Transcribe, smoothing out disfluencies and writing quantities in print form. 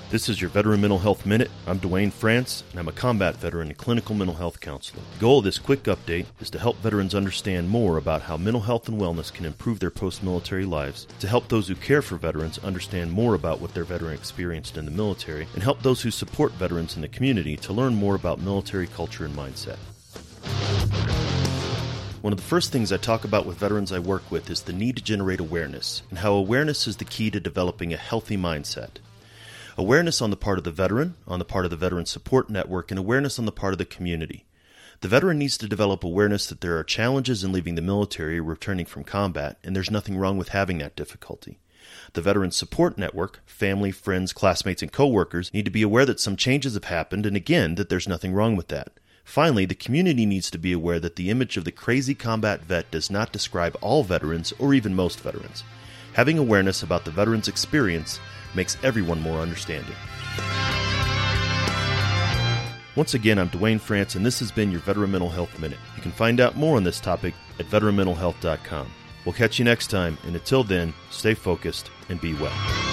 This is your Veteran Mental Health Minute. I'm Dwayne France, and I'm a combat veteran and clinical mental health counselor. The goal of this quick update is to help veterans understand more about how mental health and wellness can improve their post-military lives, to help those who care for veterans understand more about what their veteran experienced in the military, and help those who support veterans in the community to learn more about military culture and mindset. One of the first things I talk about with veterans I work with is the need to generate awareness, and how awareness is the key to developing a healthy mindset. Awareness on the part of the veteran, on the part of the Veteran Support Network, and awareness on the part of the community. The veteran needs to develop awareness that there are challenges in leaving the military or returning from combat, and there's nothing wrong with having that difficulty. The Veteran Support Network, family, friends, classmates, and coworkers need to be aware that some changes have happened, and again, that there's nothing wrong with that. Finally, the community needs to be aware that the image of the crazy combat vet does not describe all veterans or even most veterans. Having awareness about the veteran's experience makes everyone more understanding. Once again, I'm Dwayne France, and this has been your Veteran Mental Health Minute. You can find out more on this topic at veteranmentalhealth.com. We'll catch you next time, and until then, stay focused and be well.